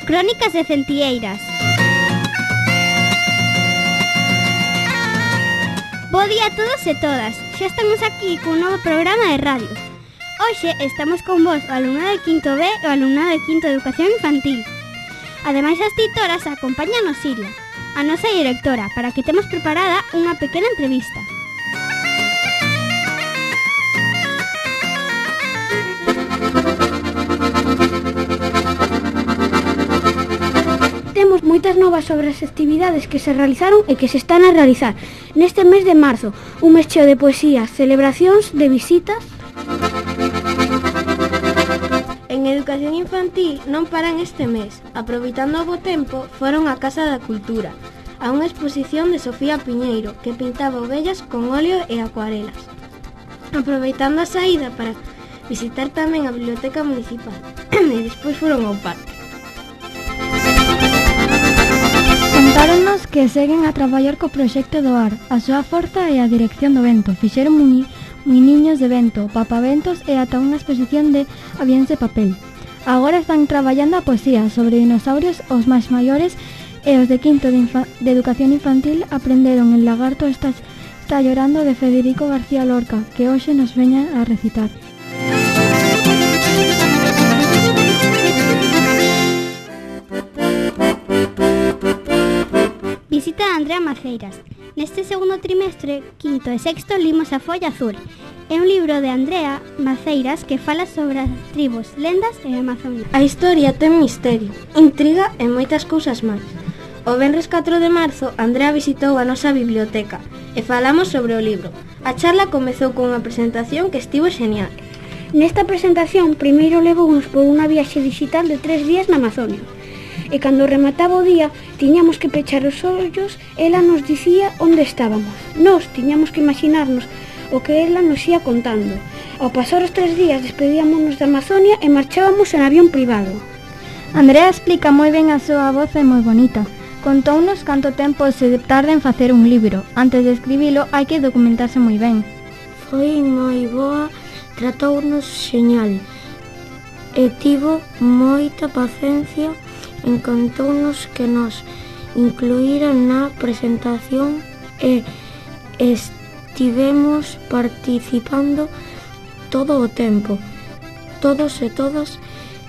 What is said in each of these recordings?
Crónicas de Centieiras. Bo día a todos e todas. Xa estamos aquí cun novo programa de radio. Hoxe estamos con vos, o alumnado de quinto B e o alumnado de quinto de Educación Infantil. Ademais, as titoras acompáñanos Siria, a nosa directora, para que temos preparada unha pequena entrevista. Temos moitas novas sobre as actividades que se realizaron e que se están a realizar neste mes de marzo, un mes cheo de poesías, celebracións, de visitas. En Educación Infantil non paran este mes. Aproveitando o bo tempo, foron á Casa da Cultura, a unha exposición de Sofía Piñeiro, que pintaba ovellas con óleo e acuarelas. Aproveitando a saída para visitar tamén a Biblioteca Municipal, e despois foron ao parque. Contáronnos que seguen a traballar co proxecto do ar, a súa forza e a dirección do vento. Fixeron muiniños de vento, papaventos e ata unha exposición de avións de papel. Agora están traballando a poesía sobre dinosaurios. Os máis maiores e os de quinto de Educación Infantil aprenderon El lagarto está llorando de Federico García Lorca, que hoxe nos veña a recitar. Visita a Andrea Maceiras. Neste segundo trimestre, quinto e sexto, limos A Folla Azul. É un libro de Andrea Maceiras que fala sobre as tribos, lendas e a Amazonia. A historia ten misterio, intriga e moitas cousas máis. O venres 4 de marzo, Andrea visitou a nosa biblioteca e falamos sobre o libro. A charla comezou con unha presentación que estivo genial. Nesta presentación, primeiro levounos por unha viaxe digital de 3 días na Amazonia. E cando remataba o día, tiñamos que pechar os ollos, ela nos dicía onde estábamos. Nós tiñamos que imaginarnos o que ela nos ia contando. Ao pasar os 3 días, despedíamonos da Amazonia e marchábamos en avión privado. Andrea explica moi ben, a súa voz é moi bonita. Contounos canto tempo se tarda en facer un libro. Antes de escribilo, hai que documentarse moi ben. Foi moi boa, tratounos xeñal e tivo moita paciencia. Encantounos que nos incluíran na presentación e estivemos participando todo o tempo. Todos e todas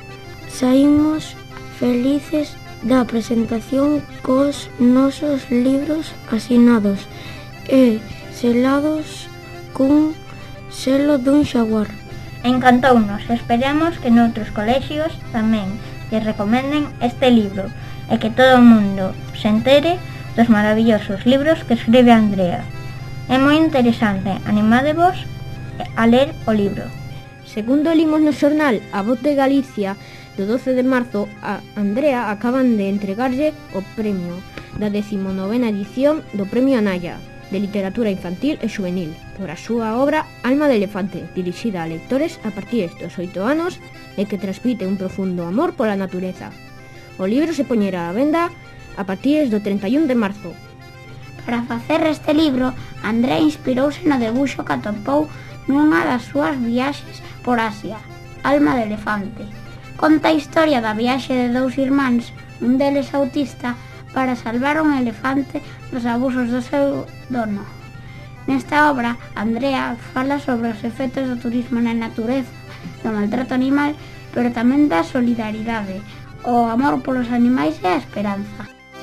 saímos felices da presentación cos nosos libros asinados e selados cun selo dun xaguar. Encantounos, esperamos que noutros colexios tamén que recomenden este libro e que todo o mundo se entere dos maravillosos libros que escribe Andrea. É moi interesante, animádevos a ler o libro. Segundo limos no xornal A Voz de Galicia, do 12 de marzo, a Andrea acaban de entregarlle o premio da 19ª edición do Premio Anaya de Literatura Infantil e Xuvenil por a súa obra Alma de Elefante, dirixida a lectores a partir dos 8 anos e que transmite un profundo amor pola natureza. O libro se poñerá á venda a partir do 31 de marzo. Para facer este libro, Andrea inspirouse no debuxo que atopou nunha das súas viaxes por Asia, Alma de Elefante. Conta a historia da viaxe de dous irmáns, un deles autista, para salvar un elefante dos abusos do seu dono. Nesta obra, Andrea fala sobre os efectos do turismo na natureza, do maltrato animal, pero tamén da solidaridade, o amor polos animais e a esperanza.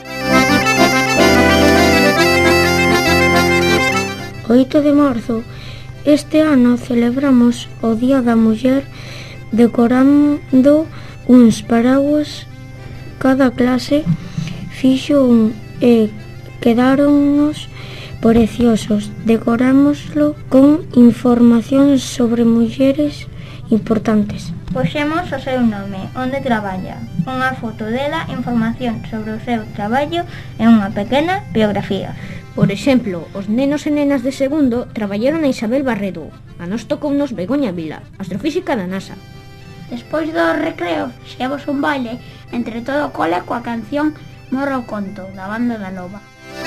O 8 de marzo, este ano celebramos o Día da Muller decorando uns paraguas. Cada clase fixo un e quedáronnos preciosos. Decorámoslo con información sobre mulleres importantes. Puxemos o seu nome, onde traballa, unha foto dela, información sobre o seu traballo e unha pequena biografía. Por exemplo, os nenos e nenas de segundo traballaron a Isabel Barredo. A nos tocounos Begoña Vila, astrofísica da NASA. Despois do recreo, fixemos un baile entre todo o cole coa canción Morro o conto, da banda da Loba.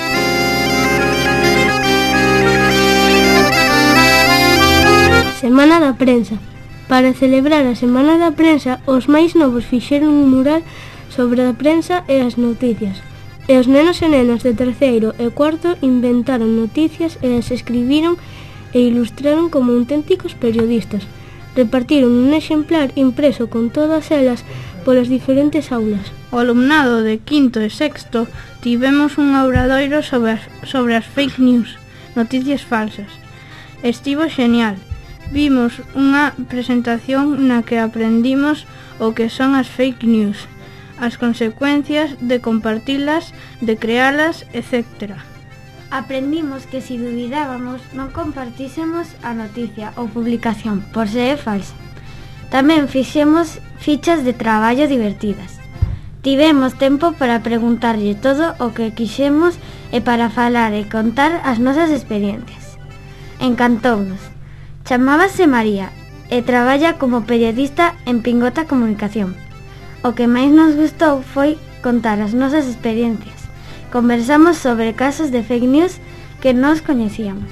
Semana da Prensa. Para celebrar a Semana da Prensa, os máis novos fixeron un mural sobre a prensa e as noticias. E os nenos e nenas de terceiro e cuarto inventaron noticias e as escribiron e ilustraron como auténticos periodistas. Repartiron un exemplar impreso con todas elas polas diferentes aulas. O alumnado de quinto e sexto tivemos un obradoiro sobre as fake news, noticias falsas. Estivo genial. Vimos unha presentación na que aprendimos o que son as fake news, as consecuencias de compartilas, de crealas, etc. Aprendimos que si dubidábamos non compartísemos a noticia ou publicación por ser falsa. Tamén fixemos fichas de traballo divertidas. Tivemos tempo para preguntarlle todo o que quixemos e para falar e contar as nosas experiencias. Encantounos. Chamábase María e traballa como periodista en Pingota Comunicación. O que máis nos gustou foi contar as nosas experiencias. Conversamos sobre casos de fake news que nos coñecíamos.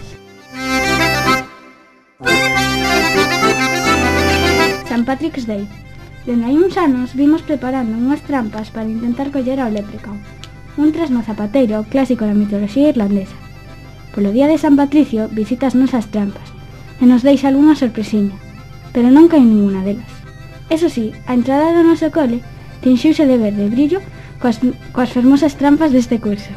St. Patrick's Day. Dende hai uns anos vimos preparando unhas trampas para intentar coller ao leprechaun, un trasno zapateiro clásico da mitoloxía irlandesa. Polo día de San Patricio visita as nosas trampas e nos deixa algunha sorpresiña, pero non cae ninguna delas. Eso sí, a entrada do noso cole tinxiuse de verde brillo coas fermosas trampas deste curso.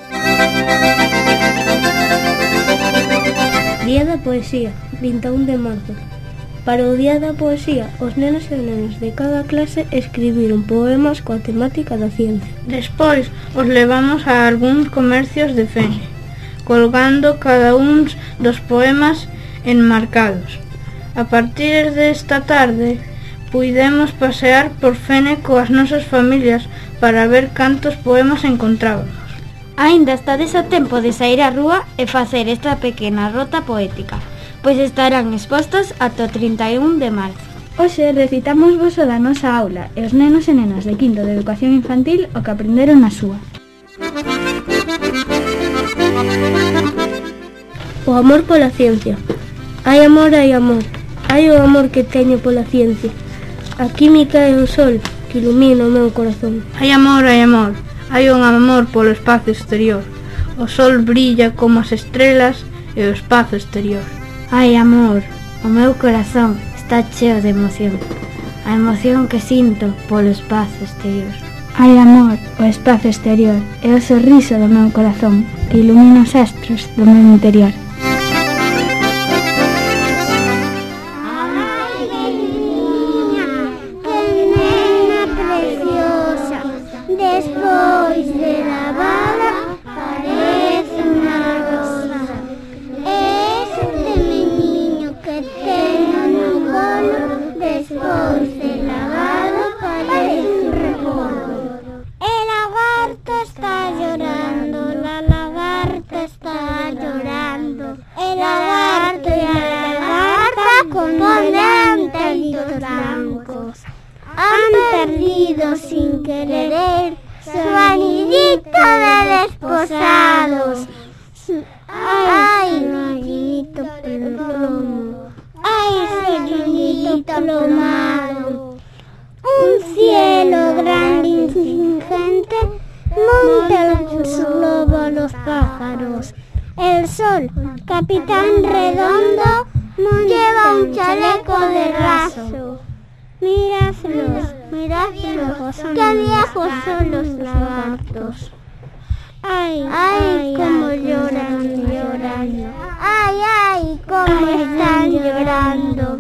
Día da Poesía, 21 de marzo. Para o Día da Poesía, os nenos e nenas de cada clase escribiron poemas coa temática da ciencia. Despois os levamos a algúns comercios de Fene, colgando cada un dos poemas enmarcados. A partir desta tarde, puidemos pasear por Fene coas nosas familias para ver cantos poemas encontrábamos. Aínda estades a tempo de sair á rúa e facer esta pequena rota poética, pois estarán expostos ata o 31 de marzo. Hoxe recitamos vos o da nosa aula e os nenos e nenas de quinto de educación infantil o que aprenderon na súa. O amor pola ciencia. Hai amor, hai amor. Hai o amor que teño pola ciencia. A química é o sol que ilumina o meu corazón. Hai amor, hai amor. Hai un amor polo espazo exterior. O sol brilla como as estrelas e o espazo exterior. Ai, amor, o meu corazón está cheo de emoción. A emoción que sinto polo espazo exterior. Ai, amor, o espazo exterior é o sorriso do meu corazón que ilumina os astros do meu interior. Despois de lavada parece unha rosa. Este meniño que teño no colo, despois de lavado parece un repollo. El lagarto está llorando, la lagarta está llorando. El lagarto y la lagarta con delantitos blancos han perdido sin querer su anillito de desposados. Ay, niñito plomo, ay, ese niñito plomado. Un cielo grande y ingente monta su globo a los pájaros. El sol, capitán redondo, lleva un chaleco de raso. Míraselos, qué viejos son los lagartos. Ay, ay, cómo lloran, llorando. Ay, ay, cómo están llorando.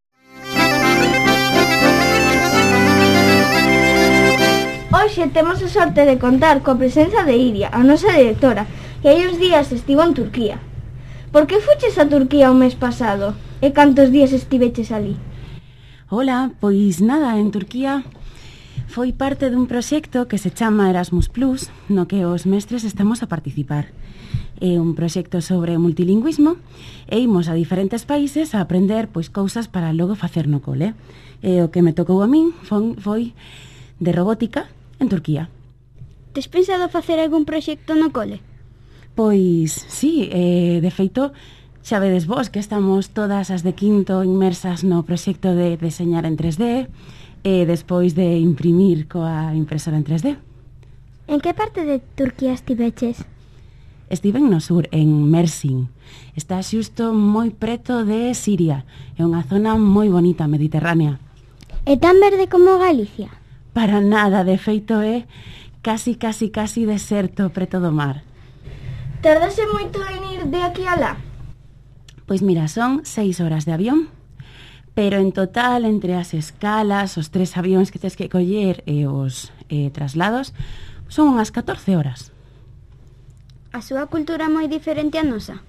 Hoxe temos a sorte de contar coa presenza de Iria, a nosa directora, que hai uns días estivo en Turquía. Por que fuches a Turquía o mes pasado? E cantos días estiveches ali? Hola, pois nada, en Turquía foi parte dun proxecto que se chama Erasmus Plus, no que os mestres estamos a participar. É un proxecto sobre multilingüismo e imos a diferentes países a aprender pois cousas para logo facer no cole. E o que me tocou a min foi de robótica en Turquía. Tes pensado facer algún proxecto no cole? Pois sí, de feito xa vedes vos que estamos todas as de quinto inmersas no proxecto de deseñar en 3D despois de imprimir coa impresora en 3D. En que parte de Turquía estiveches? Estiven no sur, en Mersin. Está xusto moi preto de Siria. É unha zona moi bonita, mediterránea. É tan verde como Galicia? Para nada, de feito é casi deserto preto do mar. Tardase moito en ir de aquí a lá? Pois mira, son 6 horas de avión, pero en total, entre as escalas, os 3 avións que tens que coller e os traslados, son unhas 14 horas. A súa cultura é moi diferente a nosa?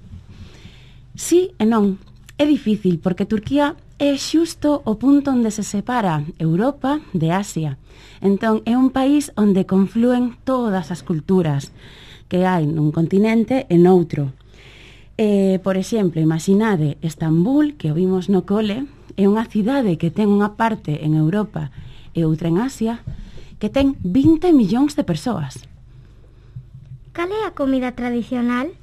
Sí e non. É difícil porque Turquía é xusto o punto onde se separa Europa de Asia. Entón, é un país onde conflúen todas as culturas que hai nun continente e noutro. Por exemplo, imaginade Estambul, que o vimos no cole, é unha cidade que ten unha parte en Europa e outra en Asia, que ten 20 millóns de persoas. Cal é a comida tradicional?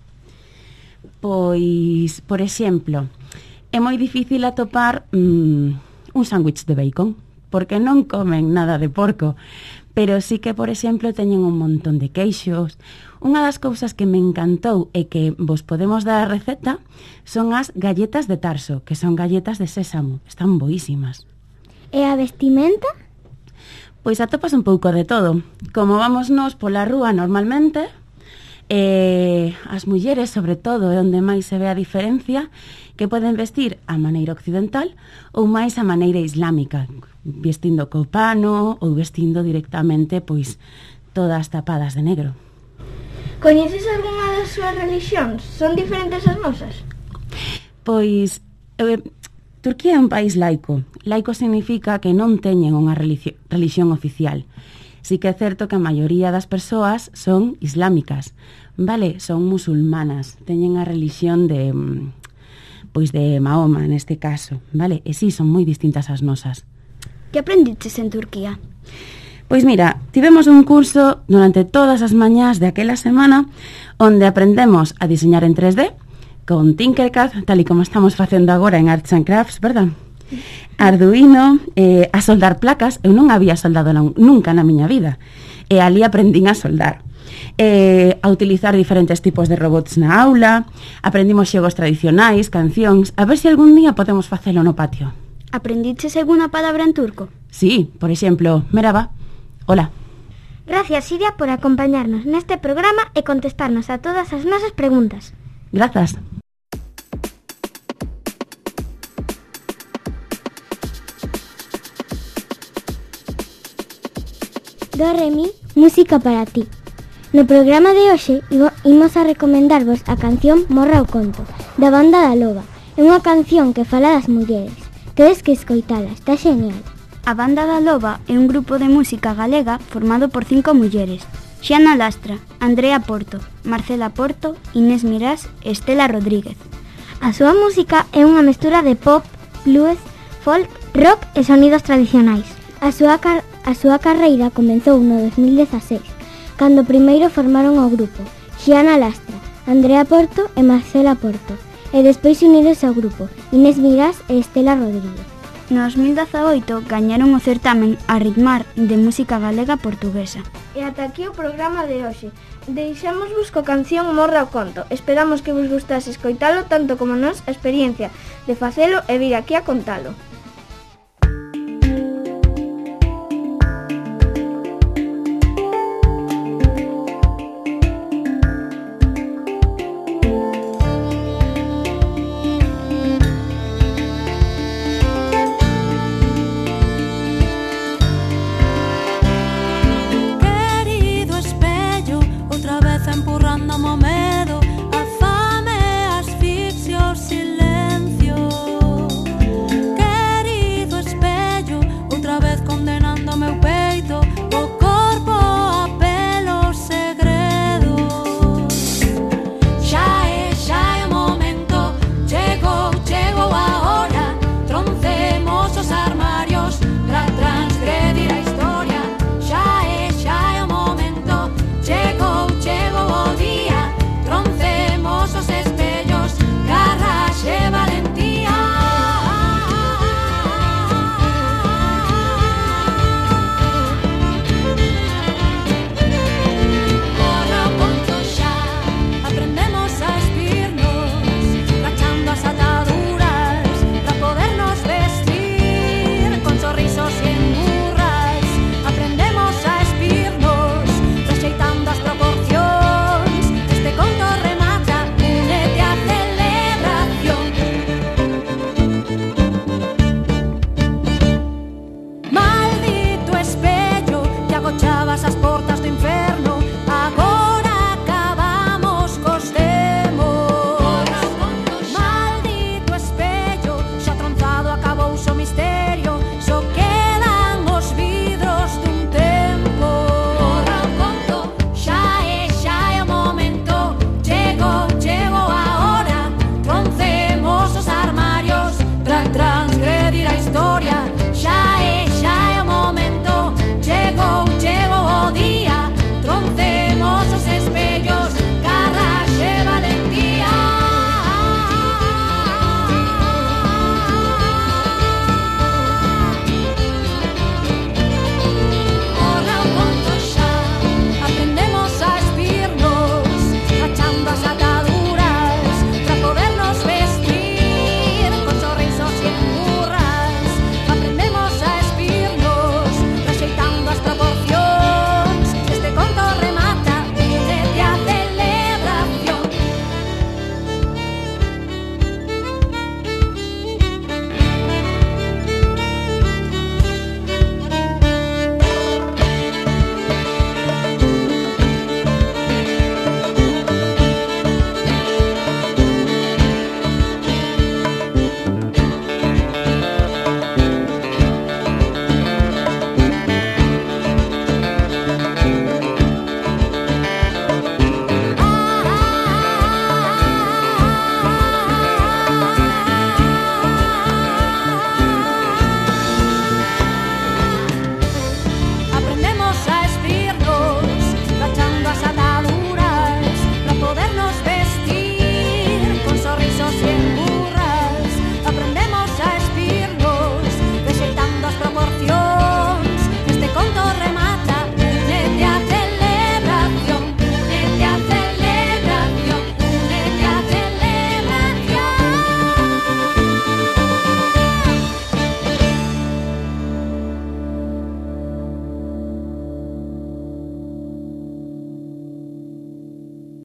Pois, por exemplo, é moi difícil atopar un sándwich de bacon, porque non comen nada de porco, pero sí que, por exemplo, teñen un montón de queixos. Unha das cousas que me encantou e que vos podemos dar a receta son as galletas de Tarso, que son galletas de sésamo, están boísimas. E a vestimenta? Pois atopas un pouco de todo. Como vamos nós pola rúa normalmente, as mulleres, sobre todo, é onde máis se ve a diferencia, que poden vestir a maneira occidental ou máis a maneira islámica, vestindo co pano ou vestindo directamente, pois, todas tapadas de negro. Coñeces algunha das súas religións? Son diferentes as nosas? Pois, Turquía é un país laico. Laico significa que non teñen unha religión oficial. Sí que é certo que a maioría das persoas son islámicas, vale? Son musulmanas, teñen a religión de Mahoma neste caso, vale? E sí, son moi distintas as nosas. Que aprendiches en Turquía? Pois mira, tivemos un curso durante todas as mañás de aquela semana onde aprendemos a diseñar en 3D con Tinkercad, tal e como estamos facendo agora en Arts and Crafts, verdad? Arduino, a soldar placas. Eu non había soldado nunca na miña vida, e ali aprendín a soldar, a utilizar diferentes tipos de robots na aula. Aprendimos xogos tradicionais, cancións. A ver se algún día podemos facelo no patio. Aprendiches alguna palabra en turco? Sí, por exemplo, merhaba, hola. Gracias, Siria, por acompañarnos neste programa e contestarnos a todas as nosas preguntas. Grazas. Do Re Mi, música para ti. No programa de hoxe imos a recomendarvos a canción Morra o conto, da banda da Loba. É unha canción que fala das mulleres. Tedes que escoitala, está genial. A banda da Loba é un grupo de música galega formado por 5 mulleres: Xiana Lastra, Andrea Porto, Marcela Porto, Inés Mirás e Estela Rodríguez. A súa música é unha mestura de pop, blues, folk, rock e sonidos tradicionais. A súa carreira comezou no 2016, cando primeiro formaron o grupo Xiana Lastra, Andrea Porto e Marcela Porto, e despois unidos ao grupo Inés Mirás e Estela Rodríguez. No 2018 gañaron o certamen A Ritmar de música galega portuguesa. E ata aquí o programa de hoxe. Deixámosvos co canción Morra o conto. Esperamos que vos gustase escoitalo tanto como nós a experiencia de facelo e vir aquí a contalo. A fame, asfixia, o silencio. todas as portas do inferno.